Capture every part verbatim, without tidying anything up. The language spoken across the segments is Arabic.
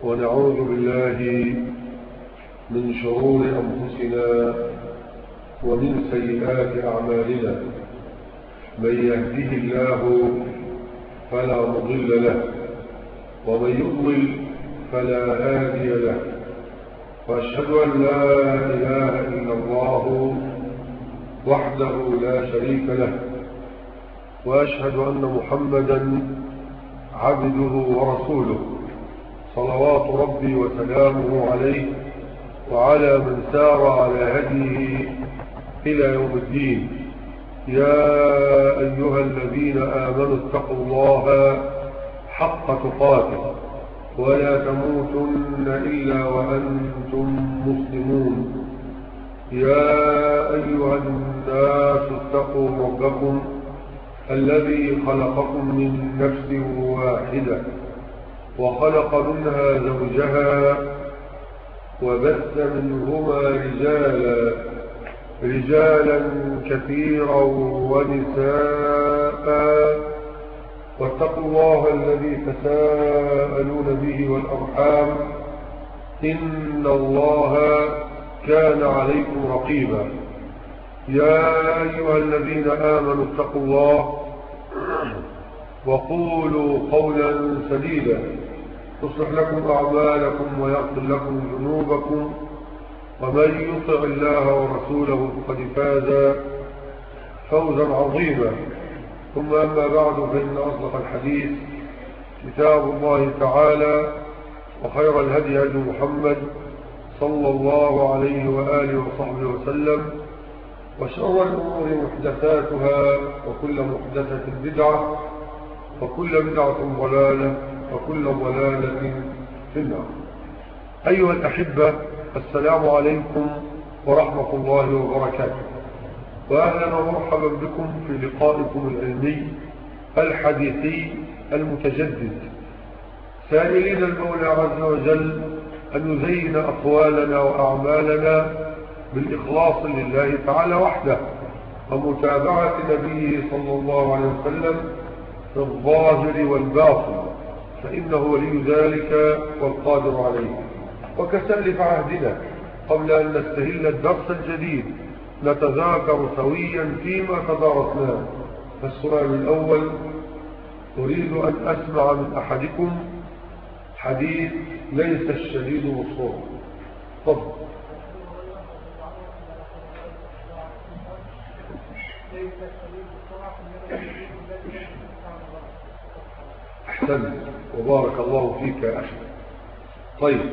ونعوذ بالله من شرور أنفسنا ومن سيئات أعمالنا. من يهده الله فلا مضل له ومن يضلل فلا هادي له، وأشهد أن لا إله إلا الله وحده لا شريك له، وأشهد أن محمدا عبده ورسوله صلوات ربي وسلامه عليه وعلى من سار على هديه إلى يوم الدين. يا أيها الذين آمنوا اتقوا الله حق تقاته ولا تموتن إلا وأنتم مسلمون. يا أيها الناس اتقوا ربكم الذي خلقكم من نفس واحدة وخلق منها زوجها وبث منهما رجالا رجالا كثيرا ونساء، واتقوا الله الذي تساءلون به والأرحام إن الله كان عليكم رقيبا. يا أيها الذين آمنوا اتقوا الله وقولوا قولا سديدا يصلح لكم أعمالكم ويغفر لكم ذنوبكم، ومن يطع الله ورسوله فقد فاز فوزا عظيما. ثم أما بعد، فإن أصدق الحديث كتاب الله تعالى، وخير الهدي هدي محمد صلى الله عليه وآله وصحبه وسلم، وشر الأمور محدثاتها، وكل محدثة بدعة، وكل بدعة ضلالة، وكل ضلالة في النار. أيها الأحبة، السلام عليكم ورحمة الله وبركاته، وأهلا ومرحبا بكم في لقائكم العلمي الحديثي المتجدد، سائلين المولى عز وجل أن يزين أقوالنا وأعمالنا بالإخلاص لله تعالى وحده، ومتابعة نبيه صلى الله عليه وسلم في الظاهر والباطن، فإنه ولي ذلك والقادر عليه. وكسلف عهدنا قبل أن نستهل الدرس الجديد نتذاكر سويا فيما تدارسناه. فالسؤال الأول: أريد أن أسمع من أحدكم حديث ليس الشديد بالصوت. تفضل. أحسن وبارك الله فيك يا أخي. طيب،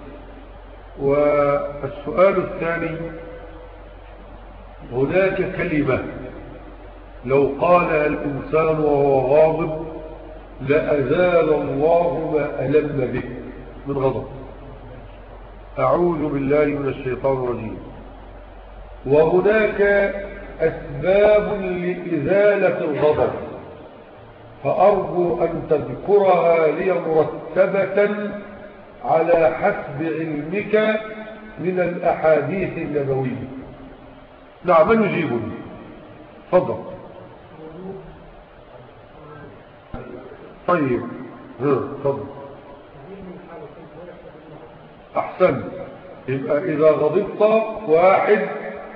والسؤال الثاني: هناك كلمة لو قالها الإنسان وهو غاضب لأزال الله ما ألم به من غضب. أعوذ بالله من الشيطان الرجيم. وهناك أسباب لإزالة الغضب، فأرجو أن تذكرها لي مرتبة على حسب علمك من الأحاديث النبوية. نعم، من يجيبني؟ تفضل. طيب، تفضل. أحسن. يبقى إذا غضبت، واحد،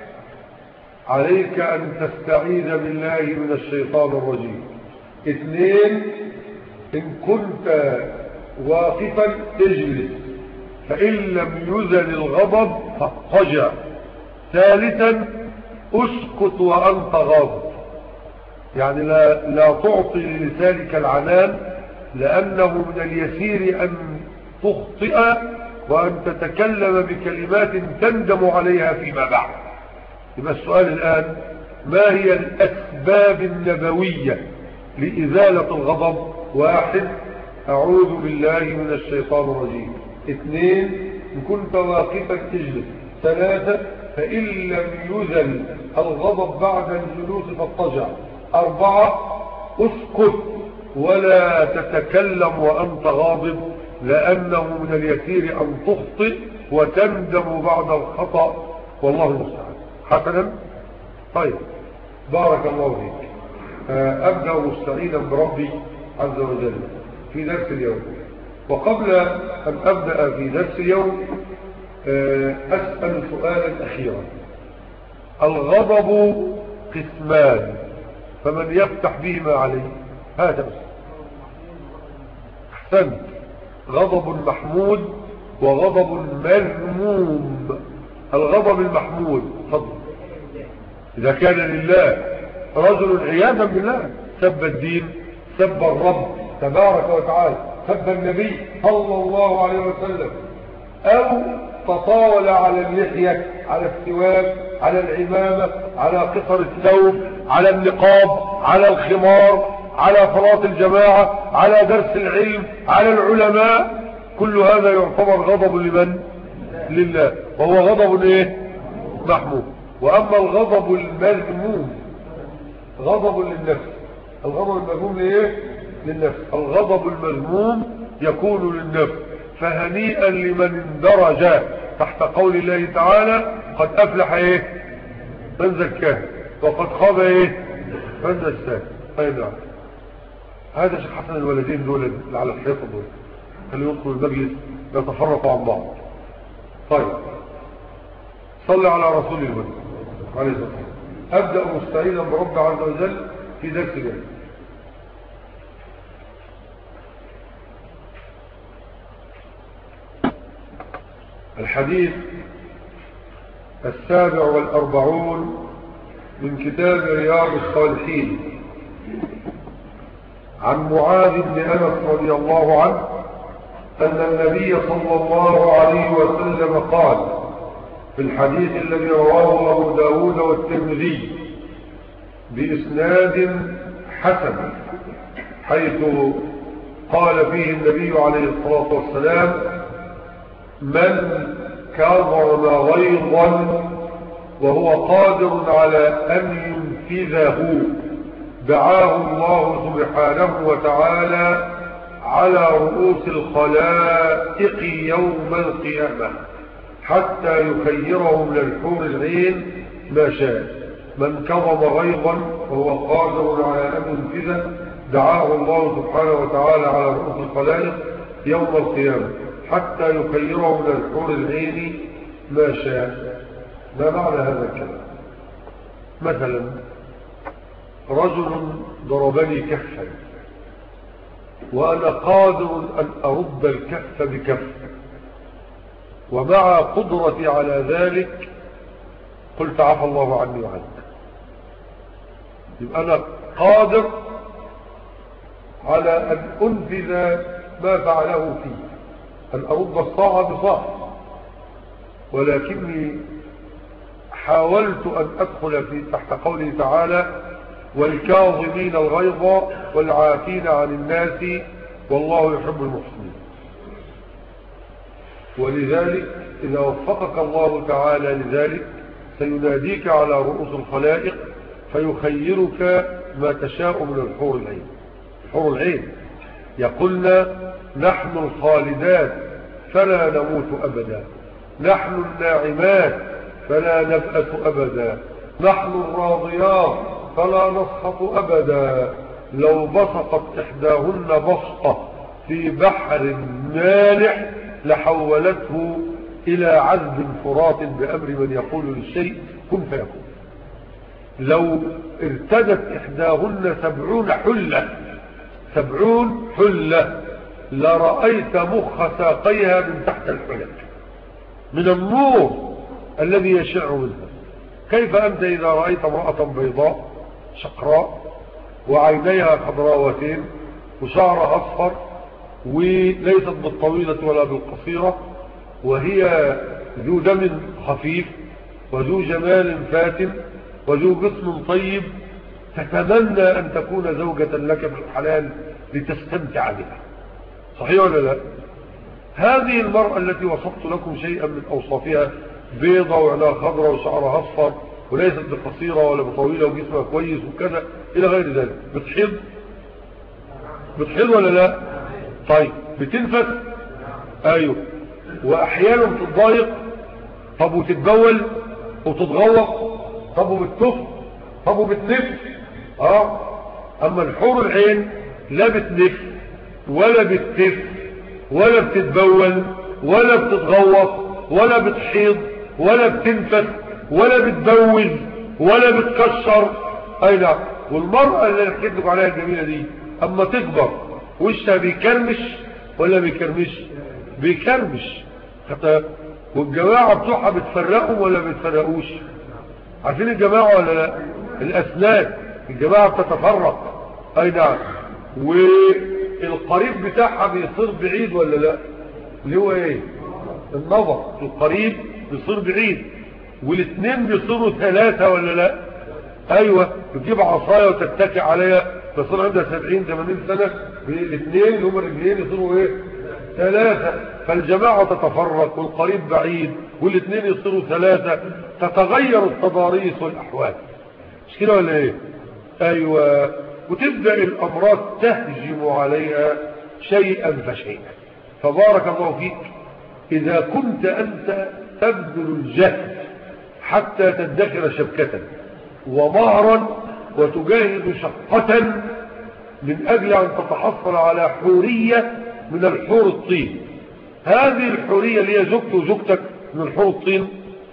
عليك أن تستعيذ بالله من الشيطان الرجيم. اثنين، إن كنت واقفا اجلس، فإن لم يزل الغضب فاضطجع. ثالثا، اسكت وأنت غاضب، يعني لا, لا تعطي لسانك العنان، لأنه من اليسير أن تخطئ وأن تتكلم بكلمات تندم عليها فيما بعد. يبقى السؤال الآن: ما هي الأسباب النبوية لإزالة الغضب؟ واحد: أعوذ بالله من الشيطان الرجيم. اثنين: إن كنت واقفا اجلس. ثلاثة: فإن لم يزل الغضب بعد الجلوس فاضطجع. أربعة: اسكت ولا تتكلم وأنت غاضب، لأنه من اليسير أن تخطئ وتندم بعد الخطأ، والله المستعان. حسنا. طيب، بارك الله فيك. أبدأ مستعينا بربي عز وجل في درس اليوم. وقبل أن أبدأ في درس اليوم أسأل سؤالا أخيرا. الغضب قسمان، فمن يفتح بهما عليه؟ هذا بس. أحسنت. غضب محمود وغضب مذموم. الغضب المحمود فضل إذا كان لله، رجل عياذا بالله سب الدين، سب الرب تبارك وتعالى، سب النبي صلى الله عليه وسلم، أو تطاول على اللحية، على السواك، على العمامة، على قصر الثوب، على النقاب، على الخمار، على صلاة الجماعة، على درس العلم، على العلماء، كل هذا يعتبر غضب لمن؟ لله، وهو غضب ايه؟ محمود. واما الغضب المذموم غضب للنفس. الغضب المذموم ايه؟ للنفس. الغضب المذموم يكون للنفس. فهنيئا لمن اندرج تحت قول الله تعالى قد افلح ايه؟ من زكاه وقد خاب ايه؟ من دساه. طيب نعم، هذا شيخ حسن الولدين دول اللي على الحيطه دول اللي يدخلوا المجلس يتفرقوا عن بعض. طيب صلى على رسول الله عليه الصلاه والسلام. ابدا مستعينا برب عز وجل في درس اليوم. الحديث السابع والأربعون من كتاب رياض الصالحين عن معاذ بن أنس رضي الله عنه أن النبي صلى الله عليه وسلم قال في الحديث الذي رواه أبو داود والترمذي بإسناد حسن، حيث قال فيه النبي عليه الصلاة والسلام: من كظم غيظا وهو قادر على أن ينفذه دعاه الله سبحانه وتعالى على رؤوس الخلائق يوم القيامة حتى يخيره من الحور العين ما شاء. من كظم غيظا وهو قادر على أن ينفذه دعاه الله سبحانه وتعالى على رؤوس الخلائق يوم القيامة حتى يخيره من الحور العين ما شاء. ما معنى هذا الكلام؟ مثلا رجل ضربني كفا وأنا قادر أن أرد الكف بكف، ومع قدرتي على ذلك قلت عفى الله عني وعنك، يبقى أنا قادر على أن أنفذ ما فعله فيه، أن أرد الصاع بصاع، ولكني حاولت أن أدخل في تحت قوله تعالى: والكاظمين الغيظ والعافين عن الناس والله يحب المحسنين. ولذلك إذا وفقك الله تعالى لذلك سيناديك على رؤوس الخلائق فيخيرك ما تشاء من الحور العين. الحور العين يقولنا: نحن الخالدات فلا نموت أبدا، نحن الناعمات فلا نبأس أبدا، نحن الراضيات فلا نسخط أبدا، لو بسقت إحداهن بسقة في بحر مالح لحولته إلى عذب فرات بأمر من يقول للشيء كن فيكون. لو ارتدت إحداهن سبعون حلة سبعون حلة لرأيت مخ ساقيها من تحت الحلة من النور الذي يشع منها. كيف أنت إذا رأيت امرأة بيضاء شقراء وعينيها خضراوتين وشعرها أصفر وليست بالطويلة ولا بالقصيرة، وهي ذو دم خفيف وذو جمال فاتن وذو جسم طيب، تتمنى أن تكون زوجة لك في الحلال لتستمتع بها، صحيح ولا لا؟ هذه المرأة التي وصفت لكم شيئا من أوصافها، بيضة وعينها خضراء وشعرها أصفر وليست بقصيرة ولا بطويلة وجسمها كويس وكذا إلى غير ذلك، بتحب بتحب ولا لا؟ طيب بتنفس؟ أيوه. وأحيانا بتتضايق، طب وتتبول وتتغوط، طب وبتطف، طب وبتنف. اه اما الحور العين لا بتنف ولا بتتف ولا بتتبول ولا بتتغوط ولا بتحيض ولا بتنفس ولا بتبوز ولا بتكشر. اي نعم. والمرأة اللي انا حكيت لكم عليها الجميلة دي اما تكبر وشها بيكرمش ولا بيكرمش؟ بيكرمش. والجماعة بتوعها بتفرقوا ولا بتفرقوش؟ عارفين الجماعة ولا لا؟ الاسنان الجماعة بتتفرق. اي نعم. والقريب بتاعها بيصير بعيد ولا لا؟ اللي هو ايه؟ النظر. القريب بيصير بعيد، والاثنين بيصيروا ثلاثة ولا لا؟ ايوه. بتجيب عصاية وتتكي عليها بيصير عندها سبعين ثمانين سنة، الاثنين اللي هم الرجلين يصيروا ايه؟ ثلاثة. فالجماعة تتفرق والقريب بعيد والاثنين يصيروا ثلاثة، تتغير التضاريس والاحوال. مش كده ولا ايه؟ ايوه. وتبدأ الامراض تهجم عليها شيئا فشيئا. فبارك الله فيك اذا كنت انت تبذل الجهد حتى تدخر شبكة ومهرا وتجاهد شقة من اجل ان تتحصل على حورية من الحور الطين. هذه الحورية اللي هي زوجته وزوجتك من الحور الطين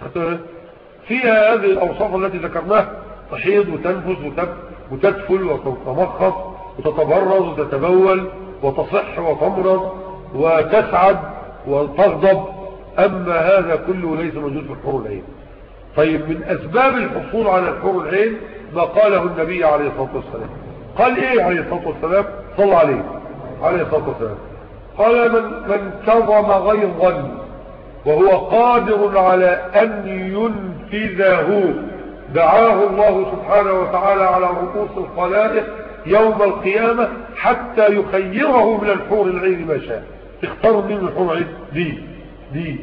فيها هذه الاوصاف التي ذكرناها: تحيض وتنفس وتدفل وتتمخص وتتبرز وتتبول وتصح وتمرض وتسعد وتغضب. اما هذا كله ليس موجود في الحور العين. طيب من اسباب الحصول على الحور العين ما قاله النبي عليه الصلاة والسلام. قال ايه عليه الصلاة والسلام؟ صلى عليه عليه الصلاة والسلام. قال: من, من كظم غيظا وهو قادر على ان ينفذه دعاه الله سبحانه وتعالى على رؤوس الخلائق يوم القيامة حتى يخيره من الحور العين ما شاء. تختار من الحور العين دي دي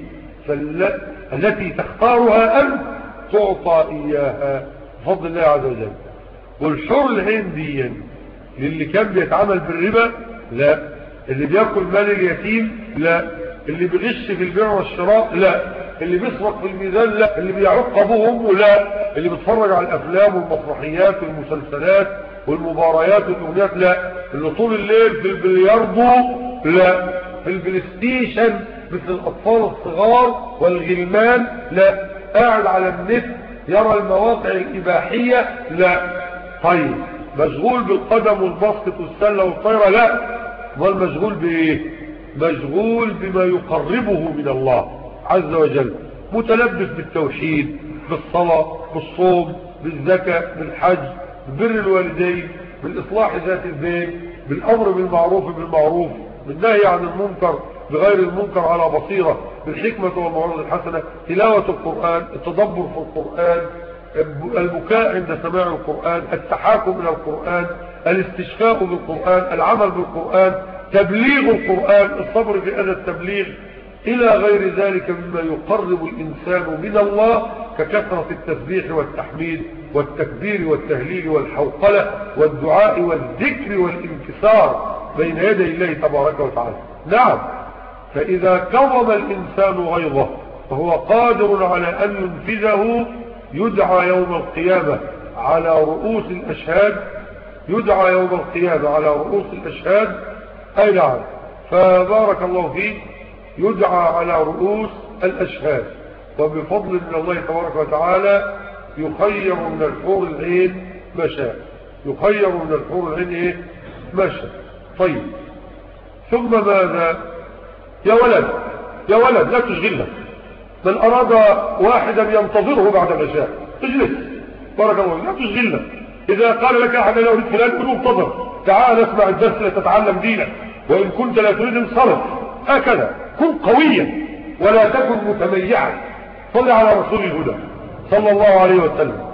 فالتي تختارها أنت تعطى إياها بفضل الله عز وجل. والحور العين دي للي كان بيتعامل بالربا لا، اللي بيأكل مال اليتيم لا، اللي بيغش في البيع والشراء لا، اللي بيسرق في الميزان لا، اللي بيعق ابوه وامه لا، اللي بيتفرج على الافلام والمسرحيات والمسلسلات والمباريات والاغنيات لا، اللي طول الليل في البلياردو لا، في البلاي ستيشن مثل الاطفال الصغار والغلمان لا، قاعد على النت يرى المواقع الاباحيه لا. طيب مشغول بالقدم والباسكت والسله والطايره لا، امال مشغول بايه؟ مشغول بما يقربه من الله عز وجل، متلبس بالتوحيد، بالصلاة، بالصوم، بالزكاة، بالحج، ببر الوالدين، بالإصلاح ذات البين، بالأمر بالمعروف بالمعروف، بالنهي عن المنكر بغير المنكر على بصيرة، بالحكمة والموعظة الحسنة، تلاوة القرآن، التدبر في القرآن، البكاء عند سماع القرآن، التحاكم إلى القرآن، الاستشفاء بالقرآن، العمل بالقرآن، تبليغ القرآن، الصبر في هذا التبليغ، إلى غير ذلك مما يقرب الإنسان من الله ككثرة التسبيح والتحميد والتكبير والتهليل والحوقلة والدعاء والذكر والانكسار بين يدي الله تبارك وتعالى. نعم. فإذا كظم الإنسان غيظه فهو قادر على أن ينفذه يدعى يوم القيامة على رؤوس الأشهاد، يدعى يوم القيامة على رؤوس الأشهاد. أي نعم. فبارك الله فيك، يدعى على رؤوس الأشهاد، وبفضل من الله تبارك وتعالى يخير من الحور العين ما شاء، يخير من الحور العين ايه ما شاء. طيب ثم ماذا؟ يا ولد يا ولد لا تشغلنا، من أراد واحدا ينتظره بعد العشاء اجلس، بارك الله، لا تشغلنا. إذا قال لك أحد لا أريد فلان قل انتظر، تعال اسمع الدرس لتتعلم دينك، وإن كنت لا تريد انصرف. هكذا كن قويا ولا تكن متميعا. صل على رسول الهدى صلى الله عليه وسلم.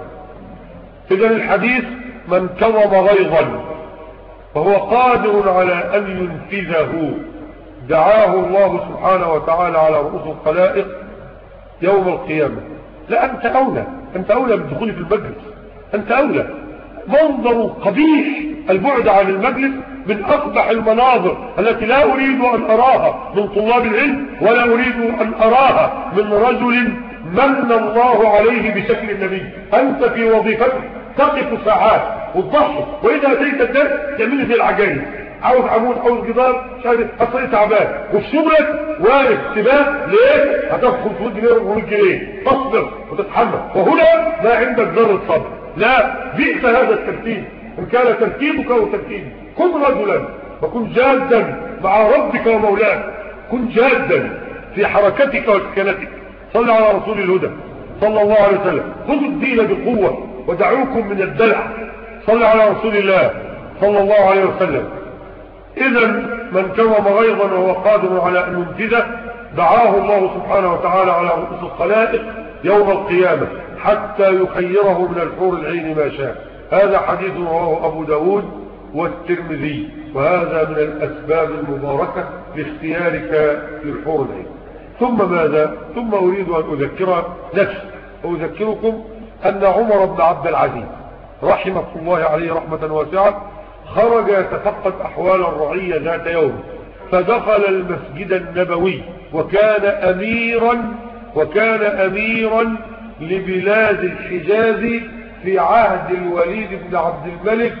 إذن الحديث: من كظم غيظا فهو قادر على أن ينفذه دعاه الله سبحانه وتعالى على رؤوس الخلائق يوم القيامة. لا، أنت أولى، أنت أولى بالدخول في المجلس، أنت أولى. منظر قبيح البعد عن المجلس من أقبح المناظر التي لا أريد أن أراها من طلاب العلم، ولا أريد أن أراها من رجل من الله عليه بشكل النبي. أنت في وظيفتك تقف ساعات وتضحي، وإذا أتيت الدرس تعمل في العجائز، عاوز عمود، عاوز جدار، مش عارف اصل تعبان، وفي شغلك واقف سباق ليه؟ هتاخد خمسمية جنيه و400 جنيه، تصبر وتتحمل، وهنا ما عندك ذره صبر. لا، بئس هذا الترتيب. ان كان ترتيبك او ترتيبي كن رجلا وكن جادا مع ربك ومولاك، كن جادا في حركتك وسكنتك. صل على رسول الهدى صلى الله عليه وسلم. خذوا الدين بقوة ودعوكم من الدلع. صل على رسول الله صلى الله عليه وسلم. إذا من كظم غيظا وهو قادر على أن ينفذه دعاه الله سبحانه وتعالى على رؤوس الخلائق يوم القيامة حتى يخيره من الحور العين ما شاء. هذا حديث رواه أبو داود والترمذي، وهذا من الأسباب المباركة لاختيارك للحور العين. ثم ماذا؟ ثم أريد أن أذكر نفسي وأذكركم أن عمر بن عبد العزيز رحمه الله عليه رحمة واسعة خرج يتفقد أحوال الرعية ذات يوم، فدخل المسجد النبوي، وكان أميرا وكان أميرا لبلاد الحجاز في عهد الوليد بن عبد الملك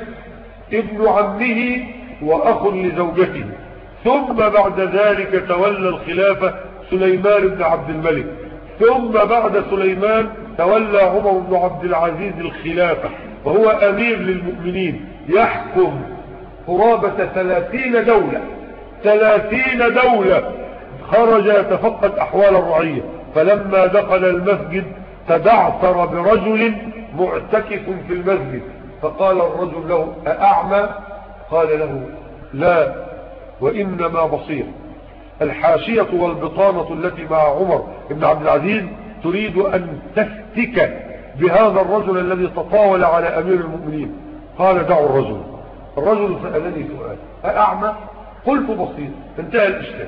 ابن عمه وأخ لزوجته. ثم بعد ذلك تولى الخلافة سليمان بن عبد الملك، ثم بعد سليمان تولى عمر بن عبد العزيز الخلافة، وهو أمير للمؤمنين يحكم قرابة ثلاثين دولة ثلاثين دولة. خرج يتفقد أحوال الرعية، فلما دخل المسجد تدعثر برجل معتكف في المسجد، فقال الرجل له: أأعمى؟ قال له: لا، وإنما بصير. الحاشية والبطانة التي مع عمر بن عبد العزيز تريد أن تفتك بهذا الرجل الذي تطاول على أمير المؤمنين. قال: دعوا الرجل. الرجل سألني سؤال: أأعمى؟ قلت: بصير. انتهى الإشكال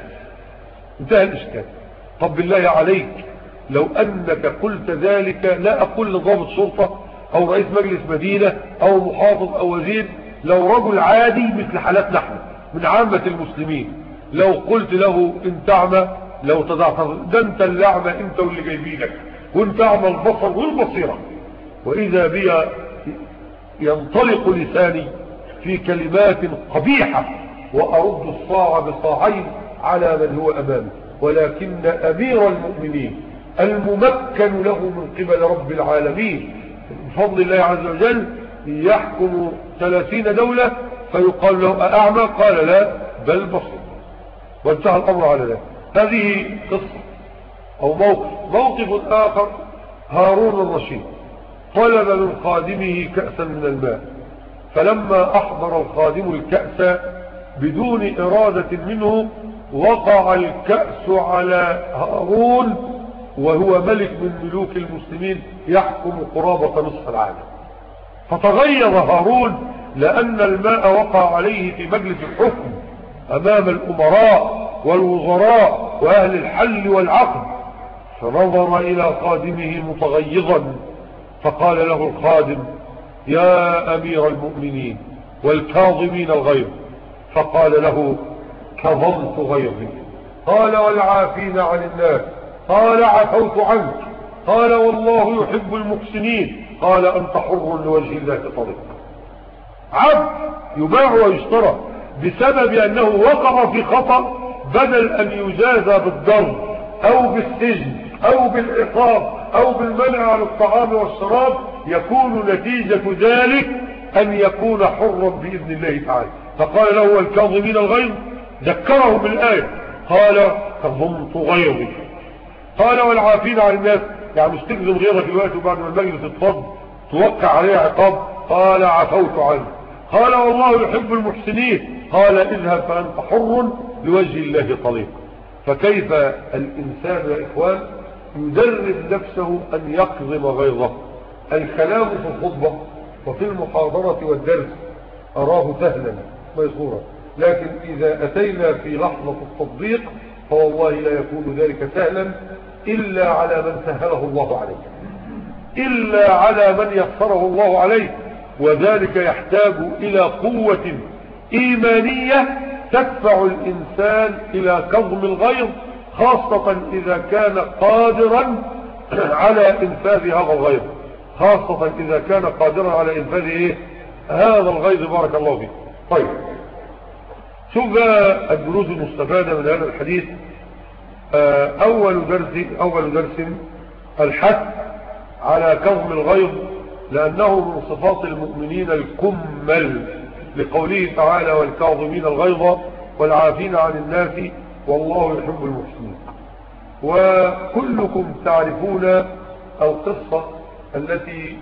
انتهى الإشكال. طب بالله عليك، لو أنك قلت ذلك لا أقول لضابط شرطة أو رئيس مجلس مدينة أو محافظ أو وزير، لو رجل عادي مثل حالتنا نحن من عامة المسلمين، لو قلت له: انت اعمى، لو تدعثر، ده انت اللي اعمى، انت واللي جايبينك، وانت اعمى البصر والبصيرة. وإذا بي ينطلق لساني في كلمات قبيحة وأرد الصاع بصاعين على من هو أمامي، ولكن أمير المؤمنين الممكن له من قبل رب العالمين بفضل الله عز وجل يحكم ثلاثين دولة، فيقال له: أأعمى؟ قال: لا، بل بصير. وانتهى الأمر على ذلك. هذه قصة أو موقف. موقف آخر: هارون الرشيد طلب من خادمه كأسا من الماء، فلما أحضر الخادم الكأس بدون إرادة منه وقع الكأس على هارون، وهو ملك من ملوك المسلمين يحكم قرابة نصف العالم. فتغير هارون لأن الماء وقع عليه في مجلس الحكم أمام الأمراء والوزراء وأهل الحل والعقد، فنظر إلى خادمه متغيظا، فقال له الخادم: يا أمير المؤمنين والكاظمين الغيظ. فقال له: كظمت غيظي. قال: والعافين عن الناس. قال: عفوت عنك. قال: والله يحب المحسنين. قال: أنت حر لوجه الله طريق. عبد يباع ويشترى بسبب أنه وقع في خطأ، بدل أن يجازى بالضرب أو بالسجن أو بالعقاب أو بالمنع عن الطعام والشراب، يكون نتيجة ذلك أن يكون حرا بإذن الله تعالى. فقال له: الكاظمين الغيظ، ذكره بالآية، قال: كظمت غيظي. قال: والعافين عن الناس، يعني مش تكذب غيرك الوقت وبعد ما المجلس اتفض توقع عليه عقاب. قال: عفوت عنه. قال: والله يحب المحسنين. قال: اذهب فأنت حر لوجه الله طليق. فكيف الإنسان يا إخوان يدرب نفسه أن يقضم غيظه؟ الكلام في الخطبة وفي المحاضرة والدرس أراه سهلا ميسورا، لكن إذا أتينا في لحظة التطبيق فوالله لا يكون ذلك سهلا إلا على من سهله الله عليه، إلا على من يسره الله عليه. وذلك يحتاج إلى قوة إيمانية تدفع الإنسان إلى كظم الغيظ، خاصة إذا كان قادرا على إنفاذ هذا الغيظ، خاصة إذا كان قادرا على إنفاذ إيه؟ هذا الغيظ. بارك الله فيك. طيب، شوف الدروس المستفادة من هذا الحديث. أول درس أول درس الحث على كظم الغيظ، لأنه من صفات المؤمنين الكمل، لقوله تعالى والكاظمين الغيظ والعافين عن الناس والله يحب المحسنين. وكلكم تعرفون القصة التي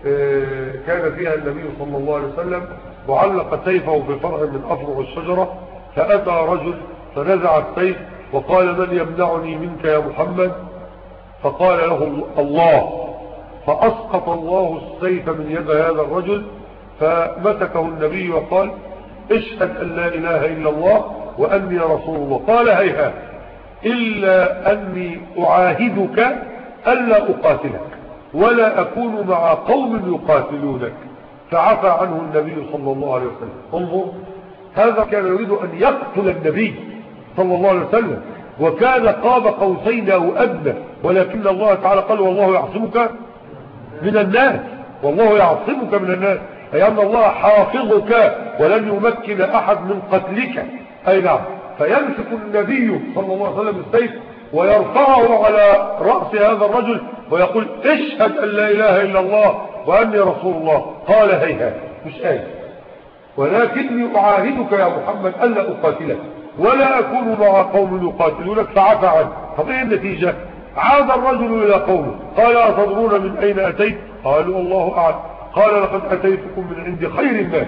كان فيها النبي صلى الله عليه وسلم وعلق سيفه في فرع من أفرع الشجرة، فأتى رجل فنزع السيف وقال من يمنعني منك يا محمد؟ فقال له الله، فأسقط الله السيف من يد هذا الرجل، فمسكه النبي وقال اشهد أن لا إله إلا الله وأني رسول الله. قال هيهات إلا أني أعاهدك ألا أقاتلك ولا أكون مع قوم يقاتلونك، فعفى عنه النبي صلى الله عليه وسلم. انظر، هذا كان يريد أن يقتل النبي صلى الله عليه وسلم، وكان قاب قوسين أو أدنى، ولكن الله تعالى قال والله يعصمك من الناس، والله يعصمك من الناس، أي أن الله حافظك ولن يمكن أحد من قتلك. أي نعم. فيمسك النبي صلى الله عليه وسلم السيف ويرفعه على رأس هذا الرجل ويقول اشهد أن لا إله إلا الله وأني رسول الله. قال هيهات، مش آية، ولكني أعاهدك يا محمد ألا أقاتلك ولا أكون مع قوم يقاتلونك، فعفى عنه. طب ايه النتيجة؟ عاد الرجل إلى قومه قال أتدرون من أين أتيت؟ قالوا الله أعلم. قال لقد أتيتكم من عند خير الناس،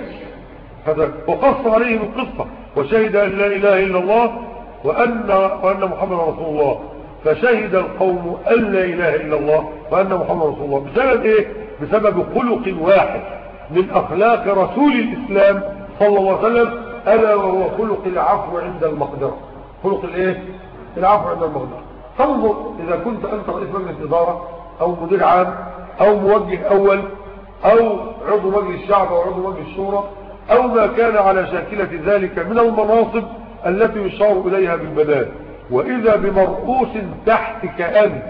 وقص عليهم القصة وشهد أن لا إله إلا الله وأن, وأن محمد رسول الله. فشهد القوم أن لا إله إلا الله وأن محمد رسول الله بسبب إيه؟ بسبب خلق واحد من أخلاق رسول الإسلام صلى الله عليه وسلم، ألا وهو خلق العفو عند المقدرة. خلق الإيه؟ العفو عند المقدرة. تنظر إذا كنت أنت رئيس مجلس إدارة أو مدير عام أو موجه أول أو عضو مجلس الشعب أو عضو مجلس الشورى أو ما كان على شاكلة ذلك من المناصب التي يشار إليها بالبنان، وإذا بمرؤوس تحتك أنت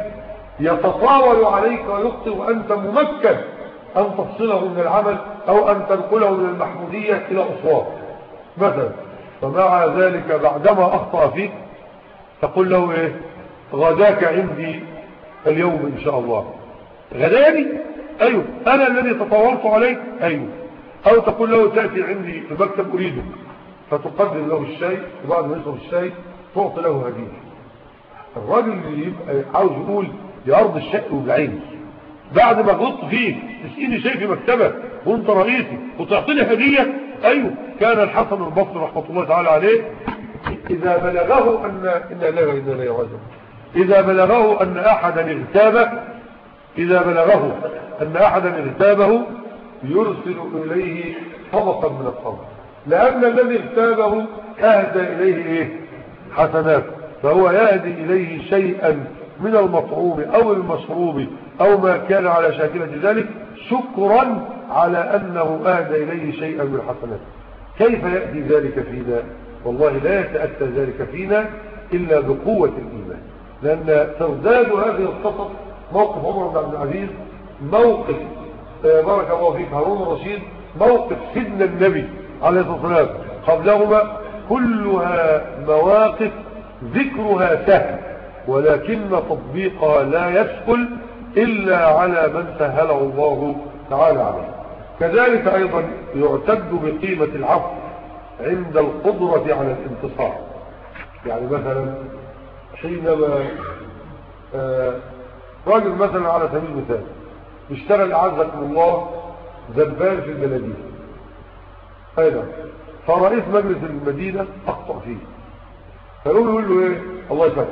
يتطاول عليك ويخطئ وأنت ممكن أن تفصله من العمل أو أن تنقله من المحمودية إلى أصوات مثلا، فمع ذلك بعدما أخطأ فيك تقول له إيه؟ غداك عندي اليوم إن شاء الله. غداني؟ أيوه. أنا الذي تطاولت عليك؟ أيوه. أو تقول له تأتي عندي في المكتب أريدك، فتقدم له الشاي، وبعد ما يشرب الشاي تعطي له هدية. الراجل اللي يبقى عاوز يقول يا أرض الشق وبعيني بعد ما غلطت فيه تسقيني شيء في مكتبك وانت رئيسي وتعطيني هدية؟ أيوه. كان الحسن البصري رحمة الله تعالى عليه إذا بلغه أن إنا لا إنا لا يعزم إذا بلغه أن أحدا اغتابه إذا بلغه أن أحدا اغتابه يرسل إليه طبقا من الطبق، لأن الذي اغتابه أهدى إليه إيه؟ حسنات، فهو يهدي إليه شيئا من المطعوم أو المشروب أو ما كان على شاكلة ذلك شكرا على أنه أهدى إليه شيئا من الحسنات. كيف يأتي ذلك فينا؟ والله لا يتأتى ذلك فينا إلا بقوة الإيمان، لأن تزداد هذه القصص موقف عمر بن عبد العزيز، موقف بارك الله فيك هارون الرشيد، موقف سيدنا النبي عليه الصلاة والسلام قبلهما، كلها مواقف ذكرها سهل ولكن تطبيقها لا يسهل إلا على من سهله الله تعالى عليه. كذلك أيضا يعتد بقيمة العفو عند القدرة على الانتصار. يعني مثلا حينما آه راجل مثلا على سبيل المثال اشتغل أعزكم الله زبال في البلدية، أيضا فرئيس مجلس المدينة أخطأ فيه، فيقول له, له إيه؟ الله يفتح،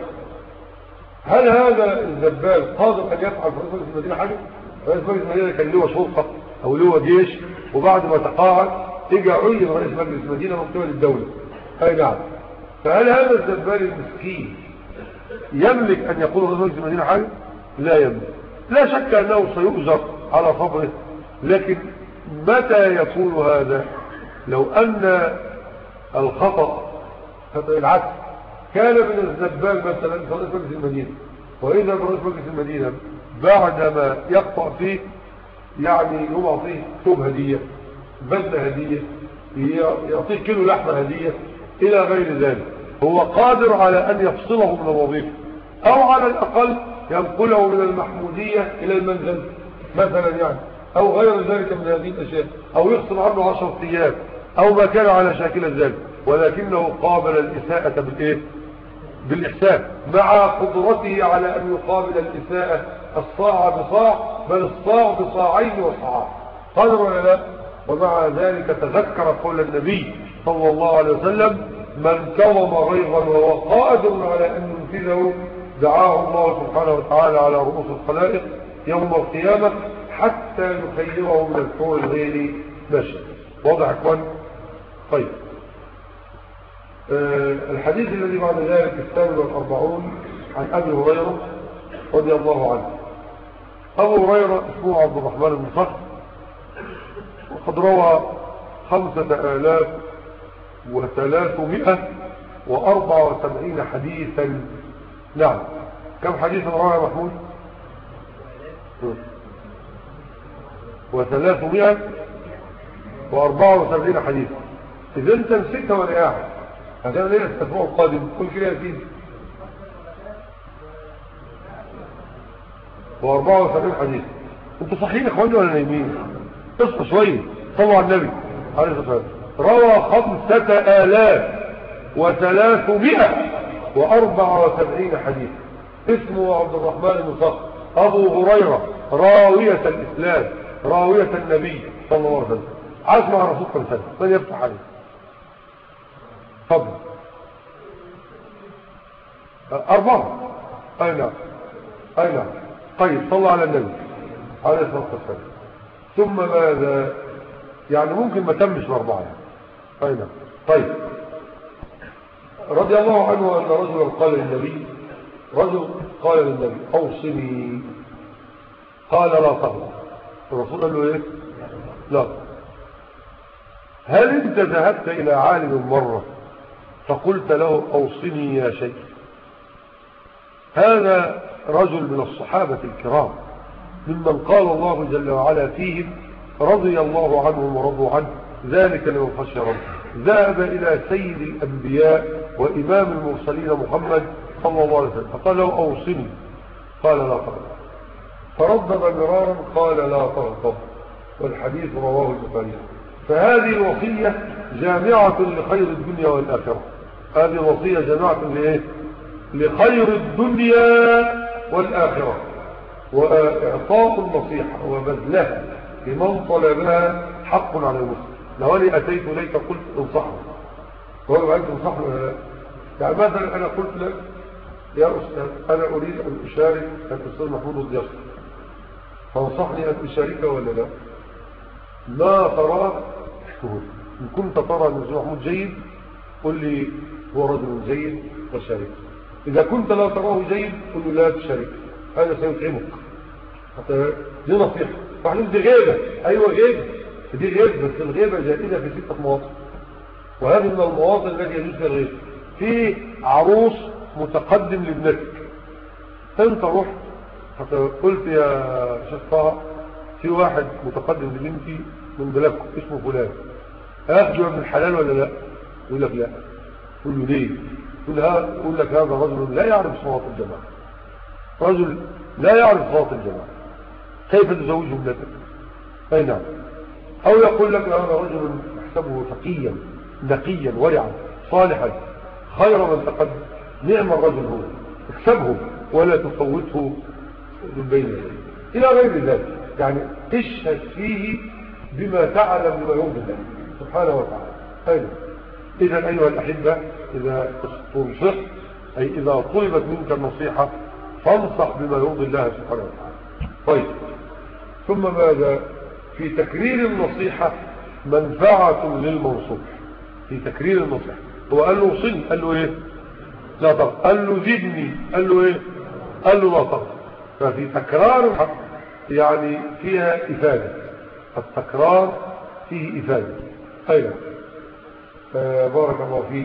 هل هذا الزبال قادر أن يفعل في رئيس مجلس المدينة حاجة؟ رئيس مجلس المدينة كان له شرطة أو له جيش، وبعد ما تقاعد إجا عين رئيس مجلس المدينة من قبل الدولة. أي نعم. فهل هذا الزبال المسكين يملك أن يقول رئيس مجلس المدينة حاجة؟ لا يملك. لا شك أنه سيؤجر على صبره، لكن متى يكون هذا؟ لو أن الخطأ العكس كان من الزبال مثلا في رئيس مجلس المدينة، وإذا برئيس مجلس المدينة بعدما يقطع فيه يعني يوضع فيه ثوب هدية، بدلة هدية، يعطيه كيلو لحمة هدية، إلى غير ذلك. هو قادر على أن يفصله من الوظيفة، أو على الأقل ينقله من المحمودية إلى المنزل مثلا يعني، أو غير ذلك من هذه الأشياء، أو يفصل عنه عشرة أيام أو ما كان على شاكل ذلك، ولكنه قابل الإساءة بالإيه؟ بالإحسان، مع قدرته على أن يقابل الإساءة الصاع بصاع، بل الصاع بصاعين وصاعات، قادر ولا لا؟ ومع ذلك تذكر قول النبي صلى الله عليه وسلم: من كظم غيظا وهو قادر على أن ينفذه دعاه الله سبحانه وتعالى على رؤوس الخلائق يوم القيامة حتى يخيره من الحور الغير ماشي. واضح يا اخوان؟ طيب، أه الحديث الذي بعد ذلك الثامن والأربعون عن أبي هريرة رضي الله عنه. أبو هريرة اسمه عبد الرحمن بن صخر، وقد روى خمسة آلاف وثلاثمائة وأربعة وسبعين حديثا. نعم، كم حديثا روى يا محمود؟ وثلاثمائة وأربعة وسبعين حديثا. إذا أنت نسيتها ولا قاعد عشان ليه الأسبوع القادم كل كده يا سيدي؟ وأربعة وسبعين حديث. أنتوا صحيين يا إخواني ولا نايمين؟ اصحوا شوية، صلوا على النبي عليه الصلاة والسلام. روى خمسة آلاف وثلاثمائة وأربعة وسبعين حديث. اسمه عبد الرحمن بن صخر، أبو هريرة، راوية الإسلام، راوية النبي صلى الله عليه وسلم، عاش مع الرسول صلى الله عليه وسلم. من يفتح عليه؟ تفضل. أربعة. أي نعم، أي نعم. طيب، صلى على النبي عليه الصلاة والسلام. ثم ماذا؟ يعني ممكن ما تمش بأربعة. أي نعم. طيب، رضي الله عنه أن رجلا قال للنبي رجل قال للنبي: أوصني. قال: لا تغضب. الرسول قال له إيه؟ لا. هل أنت ذهبت إلى عالم مرة فقلت له: أوصني يا شيخ؟ هذا رجل من الصحابة الكرام ممن قال الله جل وعلا فيهم: رضي الله عنهم ورضوا عنه، ذلك لمن خشي ربه. ذهب إلى سيد الأنبياء وإمام المرسلين محمد صلى الله عليه وسلم فقال له: أوصني. قال: لا تغضب. فردد مرارا قال: لا تغضب. والحديث رواه البخاري. فهذه الوصية جامعة لخير الدنيا والآخرة. هذه الوصية جامعة لإيه؟ لخير الدنيا والآخرة، وإعطاء النصيحة وبذلها لمن طلبها حق على المسلم. لو أني أتيت إليك قلت انصحني، وهو أنت انصحني ولا لا؟ يعني مثلا أنا قلت لك: يا أستاذ، أنا أريد أن أشارك الأستاذ محمود الضياف، فانصحني أن أشاركه ولا لا؟ ما ترى؟ إن كنت ترى أن الأستاذ محمود جيد قل لي هو رجل جيد وشاركه. إذا كنت لا تراه جيد قل له لا تشارك، هذا سيتعبك. دي نصيحة. فاحنا دي غيبة. أيوة غيبة، دي غيبة، بس الغيبة جائزة في ستة مواطن، وهذه من المواطن التي يجوز فيها الغيبة. في عروس متقدم لابنتك، انت رحت قلت: يا شيخ طه، في واحد متقدم لبنتي من بلادكم اسمه فلان، اخده ابن الحلال ولا لا؟ يقول لك لا. قل له ليه؟ يقول لك: هذا رجل لا يعرف صلاة الجماعة، رجل لا يعرف صلاة الجماعة، كيف تزوجه ابنتك؟ اي نعم. او يقول لك: هذا رجل نحسبه تقيا نقيا ورعا صالحا، خير من تقدم، نعم الرجل هو، اكسبه ولا تفوته من بين يديه، الى غير ذلك. يعني اشهد فيه بما تعلم بما يرضي الله سبحانه وتعالى. ايضا اذا ايها الاحبه، اذا استنصحت اي اذا طلبت منك النصيحه فانصح بما يرضي الله سبحانه وتعالى. طيب، ثم ماذا؟ في تكرير النصيحه منفعه للمنصوح. في تكرير النصيحه، هو قال له: صل، قال له ايه؟ لا تغضب. قال له: زدني، قال له ايه؟ قال له: لا تغضب. ففي تكرار الحق يعني فيها إفادة، التكرار فيه إفادة. أيضا بارك الله فيك،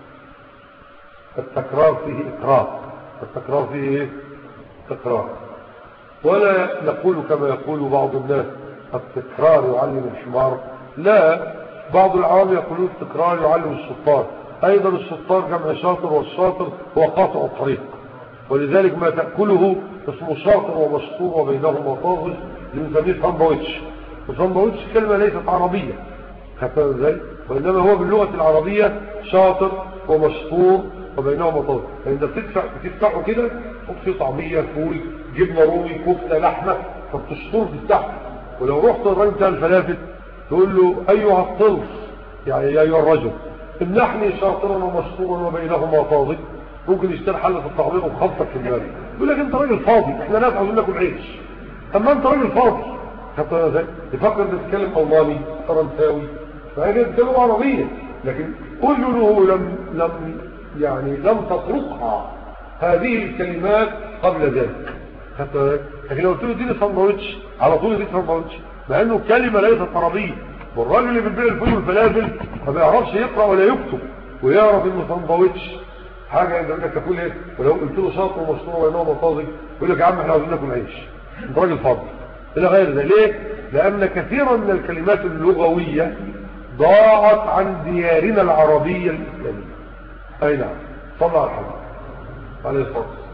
التكرار فيه إقرار، التكرار فيه إيه؟ تكرار. ولا نقول كما يقول بعض الناس: التكرار يعلم الحمار. لا، بعض العوام يقولون التكرار يعلم الشطار. أيضا الشطار جمع شاطر، والشاطر هو قاطع الطريق، ولذلك ما تأكله اسمه شاطر ومشطور وبينهما طاغج بنسميه ساندويتش. وساندويتش كلمة ليست عربية خدتها ازاي، وإنما هو باللغة العربية شاطر ومشطور وبينهما طاغج. فإذا بتدفع بتفتحه كده تحط فيه طعمية، فول، جبنة رومي، كفتة، لحمة، فبتشطور تفتحه. ولو رحت الراجل بتاع الفلافل تقول له أيها الطلس، يعني يا أيها الرجل امنحني شاطرا ومشطورا وبينهما طاغج، ممكن يشتري حلة الطعمية وخلطك في المال. يقول لك انت راجل فاضي، احنا ناس عاوزين ناكل عيش، اما انت راجل فاضي. حتى ازاي يفكر انت تتكلم الماني فرنساوي، فهي بتتكلم عربيه، لكن اذنه لم لم يعني لم تطرقها هذه الكلمات قبل ذلك. حتى لكن لو قلت له اديني ساندوتش على طول يديك ساندوتش، مع انه كلمه ليست عربيه. والراجل اللي بيبيع الفول والفلافل ما بيعرفش يقرا ولا يكتب، ويعرف انه ساندوتش حاجه انت بدك تاكل ايه. ولو قلت له شاطر ومشطور وبينهما طاغج يقول لك يا عم احنا عاوزين ناكل عيش، انت راجل فاضي الى غير ذلك. ليه؟ لان كثيرا من الكلمات اللغويه ضاعت عن ديارنا العربيه الاسلاميه. اي نعم، صلى على الحبيب عليه الصلاه والسلام.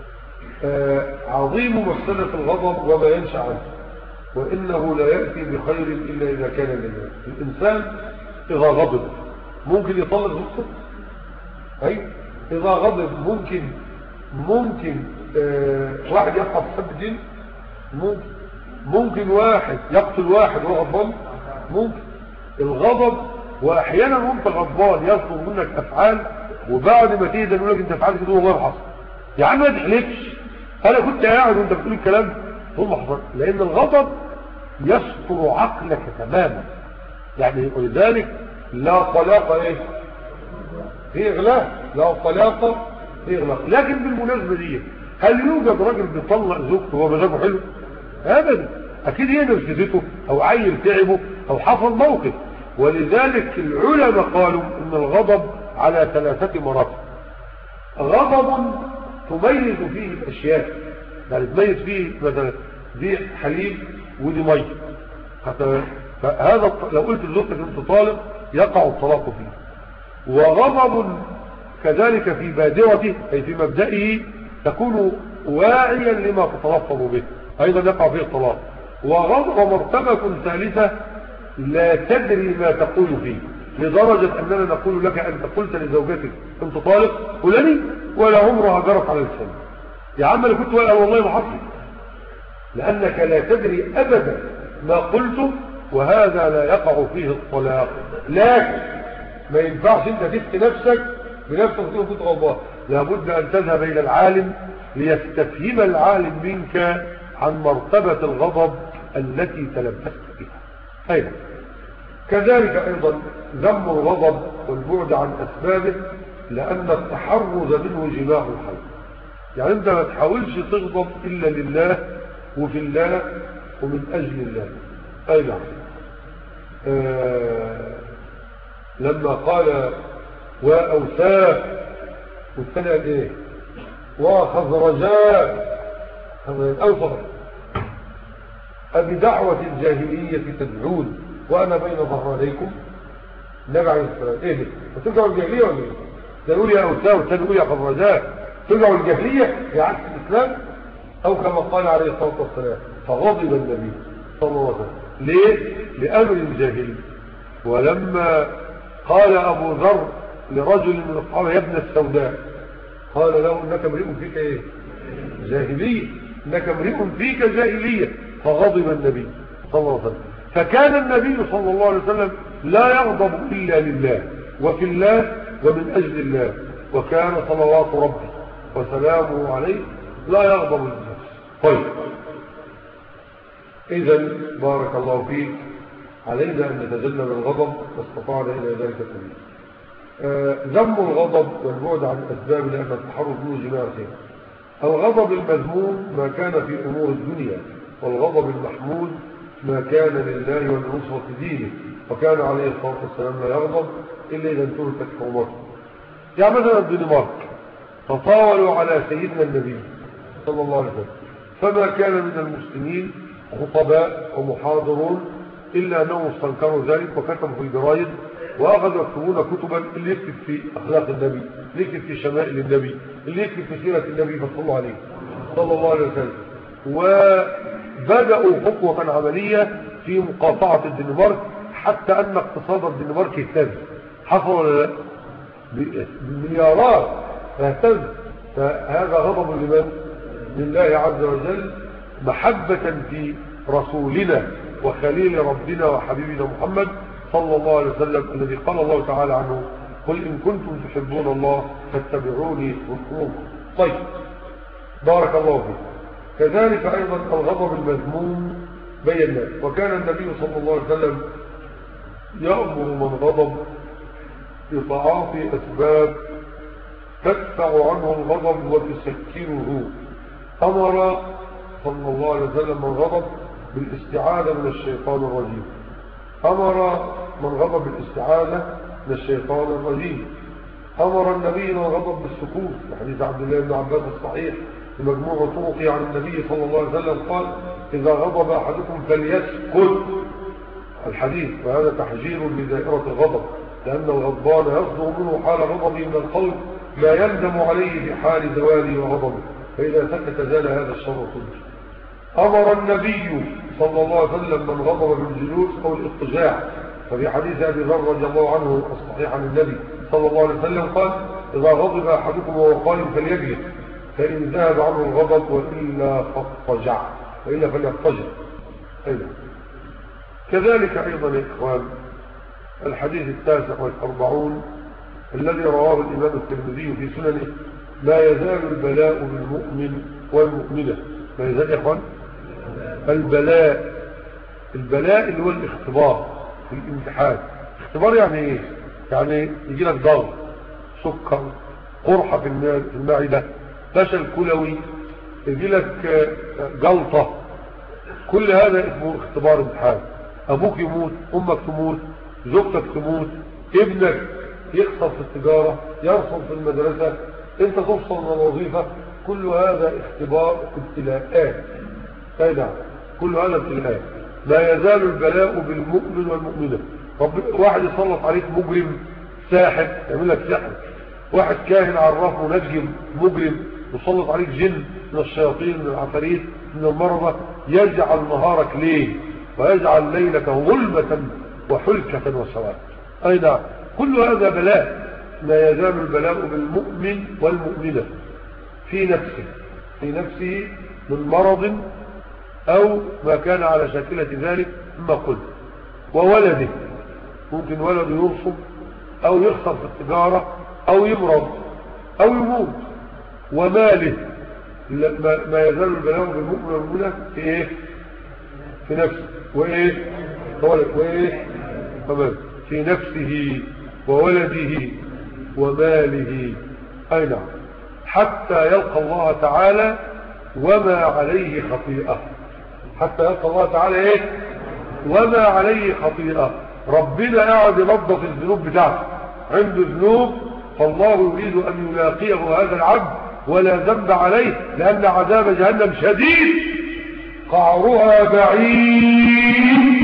آه عظيم مفسده الغضب وما ينشا عنه، وانه لا ياتي بخير الا اذا كان لله. الانسان اذا غضب ممكن يطلق زوجته، اي اذا غضب ممكن ممكن آه واحد يقع في حد الدين، ممكن ممكن واحد يقتل واحد وهو غضبان، ممكن. الغضب واحيانا وانت غضبان يصدر منك افعال، وبعد ما تهدى يقول لك انت فعلت كده والله ما حصل. يا عم ما تحلفش انا كنت قاعد وانت بتقول الكلام ثم حصل، لان الغضب يسطر عقلك تماما. يعني ولذلك لا طلاق ايه في اغلاق، لا طلاق في اغلاق. لكن بالمناسبه دي هل يوجد راجل بيطلق زوجته وهو مزاجه حلو؟ ابدا، اكيد هي نرفزته او عيل تعبه او حصل موقف. ولذلك العلماء قالوا ان الغضب على ثلاثه مراتب. غضب تميز فيه الاشياء، يعني تميز فيه مثلا دي حليب ودي ميه، حتى فهذا لو قلت لزوجتك انت طالق يقع الطلاق فيه. وغضب كذلك في بادرته اي في مبدئه تكون واعيا لما تتلفظ به، ايضا يقع فيه الطلاق. وغضب مرتبة ثالثة لا تدري ما تقول فيه، لدرجة اننا نقول لك انت قلت لزوجتك انت طالق فلاني ولا عمرها جرت على لسانك. يا عم انا كنت واقع والله ما حصل، لانك لا تدري ابدا ما قلته، وهذا لا يقع فيه الطلاق. لكن ما ينفعش انت تفتي نفسك بنفسك وتقول كنت غضبان، لابد ان تذهب الى العالم ليستفهم العالم منك عن مرتبة الغضب التي تلبست بها. أيضا كذلك أيضا ذم الغضب والبعد عن أسبابه، لأن التحرز منه جماع الحي. يعني أنت ما تحاولش تغضب إلا لله وفي الله ومن أجل الله. أيضا آه لما قال وأوساف والثاني قال إيه وخزرجاء أوصف أبدعوة الجاهلية تدعون وأنا بين ظهرانيكم. النبي عليه الصلاة والسلام إيه ده؟ ترجعوا الجاهلية ولا إيه؟ تقول يا أوساف والثاني يقول يا خزرجاء، ترجعوا الجاهلية في عكس الإسلام، أو كما قال عليه الصلاة والسلام فغضب النبي صلى الله عليه وسلم. ليه؟ لأمر الجاهلية. ولما قال أبو ذر لرجل من الصحابة يا ابن السوداء، قال له انك امرئ فيك ايه جاهلية، انك امرئ فيك جاهلية، فغضب النبي صلى الله عليه وسلم. فكان النبي صلى الله عليه وسلم لا يغضب إلا لله وفي الله ومن أجل الله، وكان صلوات ربي وسلامه عليه لا يغضب للنفس. طيب إذن بارك الله فيك، علينا أن نتجنب الغضب واستطعنا إلى ذلك السبيل. ذم آه الغضب والبعد عن الأسباب لأن التحرك منه جماع خير. الغضب المذموم ما كان في أمور الدنيا، والغضب المحمود ما كان لله ولنصرة دينه، وكان عليه الصلاة والسلام لا يغضب إلا إذا انتهكت حرمته. يعني مثلا الدنمارك تطاولوا على سيدنا النبي صلى الله عليه وسلم، فما كان من المسلمين خطباء ومحاضرون إلا أنهم استنكروا ذلك وكتبوا في الجرايد وأخذوا يكتبون كتبا، اللي يكتب في أخلاق النبي، اللي يكتب في شمائل النبي، اللي يكتب في سيرة النبي صلى الله عليه صلى الله عليه وسلم. وبدأوا خطوة عملية في مقاطعة الدنمارك، حتى أن اقتصاد الدنمارك يهتز. حصل ولا لا؟ بمليارات فاهتز. فهذا غضب لمن؟ لله عز وجل، محبة في رسولنا وخليل ربنا وحبيبنا محمد صلى الله عليه وسلم، الذي قال الله تعالى عنه: قل إن كنتم تحبون الله فاتبعوني يحببكم. طيب، بارك الله فيك. كذلك أيضا الغضب المذموم بينا، وكان النبي صلى الله عليه وسلم يأمر من غضب بتعاطي أسباب تدفع عنه الغضب وتسكنه. أمر صلى الله عليه وسلم من غضب بالاستعاذة من الشيطان الرجيم. أمر من غضب بالاستعاذة من الشيطان الرجيم. أمر النبي من غضب بالسكوت، حديث عبد الله بن عباس الصحيح بمجموع طرقه عن النبي صلى الله عليه وسلم قال: إذا غضب أحدكم فليسكت. الحديث، وهذا تحجير لدائرة الغضب، لأن الغضبان يصدر منه حال غضبه من القول ما يندم عليه في حال زواله وغضبه، فإذا سكت زال هذا الشر كله. أمر النبي صلى الله عليه وسلم من غضب بالجلوس أو الاضطجاع، ففي حديث أبي ذر رضي الله عنه الصحيح عن النبي صلى الله عليه وسلم قال: إذا غضب أحدكم وهو قائم فليجلس، فإن ذهب عنه الغضب وإلا فاضطجع، وإلا فليضطجع. أيضا كذلك أيضا يا إخوان الحديث التاسع والأربعون الذي رواه الإمام الترمذي في سننه: لا يزال البلاء بالمؤمن والمؤمنة. ما يزال يا إخوان البلاء، البلاء اللي هو الاختبار في الامتحان. اختبار يعني ايه؟ يعني يجي لك ضغط، سكر، قرحة في المعدة، فشل كلوي، يجي لك جلطة، كل هذا اسمه اختبار امتحان. ابوك يموت، امك تموت، زوجتك تموت، ابنك يخسر في التجارة، يرسم في المدرسة، انت تفصل من الوظيفة، كل هذا اختبار ابتلاءات. اي كل هذا ابتلاءات. لا يزال البلاء بالمؤمن والمؤمنة. رب واحد يسلط عليك مجرم ساحر يعمل لك سحر، واحد كاهن عراف منجم مجرم يسلط عليك جن من الشياطين من العفاريت من المرضى، يجعل نهارك ليل ويجعل ليلك ظلمة وحلكة وسواد. اي نعم، كل هذا بلاء. لا يزال البلاء بالمؤمن والمؤمنة في نفسه في نفسه من مرض أو ما كان على شاكلة ذلك مما قلت، وولده، ممكن ولده يرسم أو يخسر في التجارة أو يمرض أو يموت، وماله. ما يزال البلاء بالمؤمن والمؤمنة في إيه؟ في نفسه وإيه؟ وإيه؟ في نفسه وولده وماله. أي نعم، حتى يلقى الله تعالى وما عليه خطيئة. حتى يلقى الله تعالى ايه؟ وما عليه خطيئة. ربنا قاعد ينظف الذنوب بتاعته، عنده ذنوب، فالله يريد ان يلاقيه هذا العبد ولا ذنب عليه، لان عذاب جهنم شديد، قعرها بعيد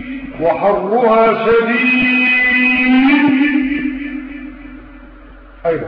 وحرها شديد. ايضا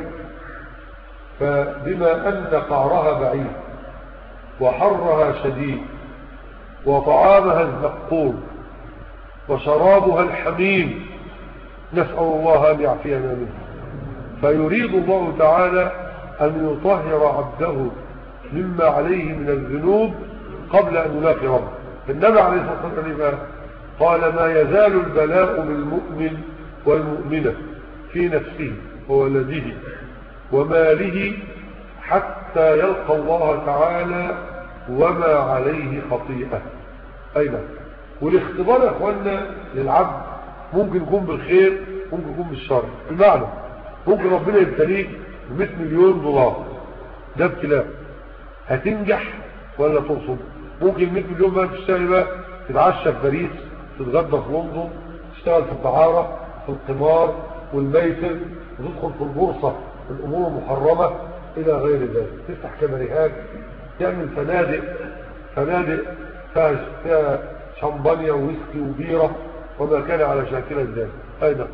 فبما ان قعرها بعيد وحرها شديد وطعامها الزقوم وشرابها الحميم، نسأل الله أن يعفينا منه، فيريد الله تعالى أن يطهر عبده مما عليه من الذنوب قبل أن يلاقي ربه. النبي عليه الصلاة والسلام قال: ما يزال البلاء بالمؤمن والمؤمنة في نفسه وولده وماله حتى يلقى الله تعالى وما عليه خطيئة. أيضا والاختبار يا أخوانا للعبد ممكن يكون بالخير ممكن يكون بالشر. بمعنى ممكن ربنا يبتليك بمئة مليون دولار، ده ابتلاء، هتنجح ولا ترصد؟ ممكن مئة مليون بقى تشتغل بقى، تتعشى في باريس، تتغدى في لندن، تشتغل في الدعارة، في القمار والميسر، وتدخل في البورصة الأمور المحرمة إلى غير ذلك، تفتح كباريهات، تعمل فنادق فنادق فيها شمبانيا وويسكي وبيرة وما كان على شاكلة ذلك. أيضا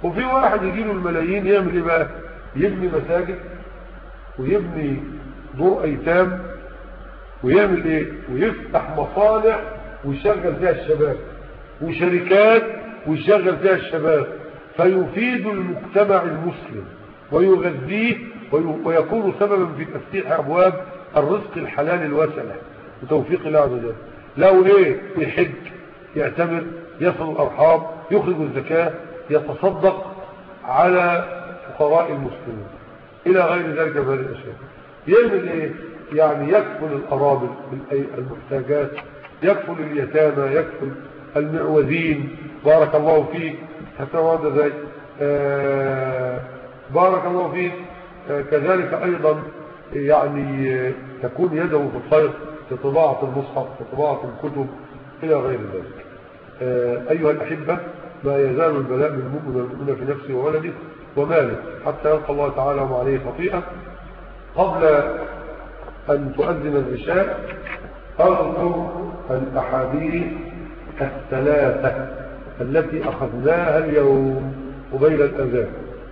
وفي واحد يجيله الملايين يعمل ايه بقى؟ يبني مساجد ويبني دور ايتام ويعمل ايه؟ ويفتح مصانع ويشغل فيها الشباب وشركات ويشغل فيها الشباب، فيفيد المجتمع المسلم ويغذيه ويكون سببا في تفتيح ابواب الرزق الحلال الواسع وتوفيق الله عز وجل. لو ايه؟ يحج، يعتمر، يصل الارحام، يخرج الزكاة، يتصدق على فقراء المسلمين الى غير ذلك من هذه الاشياء. يعمل ايه؟ يعني يكفل الارامل المحتاجات، يكفل اليتامى، يكفل المعوذين. بارك الله فيك. حتى هذا ذلك آه بارك الله فيك. آه كذلك ايضا يعني آه تكون يده في الخير في طباعة المصحف، في طباعة الكتب الى غير ذلك. آه ايها الاحبة، ما يزال البلاء من المؤمن والمؤمنة في نفسه وولده وماله حتى يلقى الله تعالى وما عليه خطيئة. قبل أن تؤذن العشاء أذكر الأحاديث الثلاثة التي أخذناها اليوم قبيل الأذان.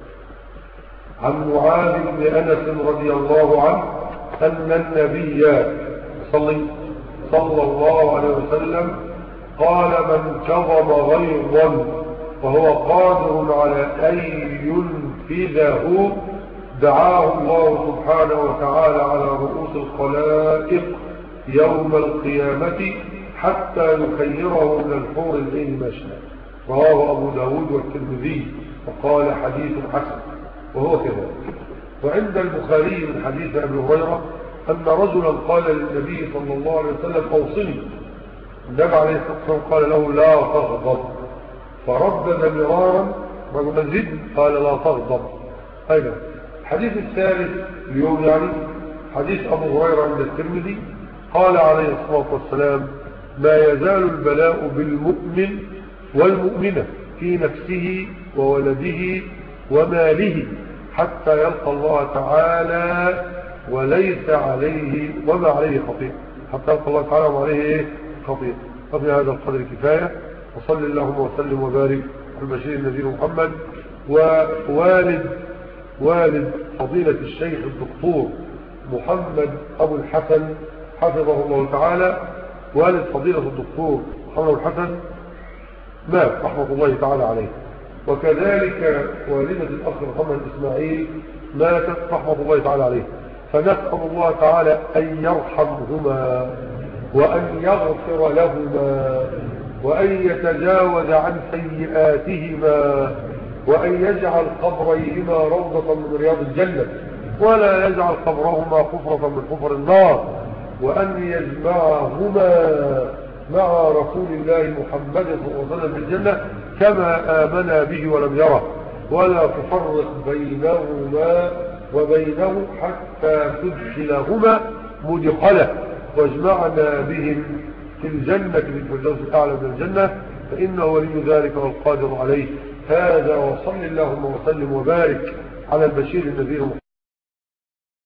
عن معاذ بن أنس رضي الله عنه أن النبي صلى صلى الله عليه وسلم قال: من كظم غيظا وهو قادر على أن ينفذه دعاه الله سبحانه وتعالى على رؤوس الخلائق يوم القيامة حتى يخيره من الحور العين ما شاء. رواه أبو داود والترمذي وقال حديث حسن، وهو كذلك. وعند البخاري من حديث أبي هريرة أن رجلا قال للنبي صلى الله عليه وسلم: أوصني. النبي عليه الصلاة والسلام قال له: لا تغضب. فردد مرارا: رجلا زد. قال: لا تغضب. أيضا الحديث الثالث اليوم يعني حديث أبو هريرة عند الترمذي قال عليه الصلاة والسلام: ما يزال البلاء بالمؤمن والمؤمنة في نفسه وولده وماله حتى يلقى الله تعالى وليس عليه وما عليه خطيئة. حتى يلقى الله تعالى وما عليه خطيئة. وفي هذا القدر كفاية. وصل اللهم وسلم وبارك على البشير النذير محمد ووالد والد فضيلة الشيخ الدكتور محمد أبو الحسن حفظه الله تعالى. والد فضيلة الدكتور محمد أبو الحسن مات رحمة الله تعالى عليه. وكذلك والدة الأخ محمد إسماعيل ماتت رحمة الله تعالى عليه. فنسأل الله تعالى أن يرحمهما وأن يغفر لهما وأن يتجاوز عن سيئاتهما وأن يجعل قبريهما روضة من رياض الجنة ولا يجعل قبرهما حفرة من حفر النار، وأن يجمعهما مع رسول الله محمد صلى الله عليه وسلم في الجنة كما آمنا به ولم يره، ولا تفرق بينهما وبينه حتى تدخلهما مدخله، واجمعنا بهم في الجنة في الفردوس الأعلى من الجنة، فإنه ولي ذلك والقادر عليه. هذا وصل اللهم وسلم وبارك على البشير النذير محمد.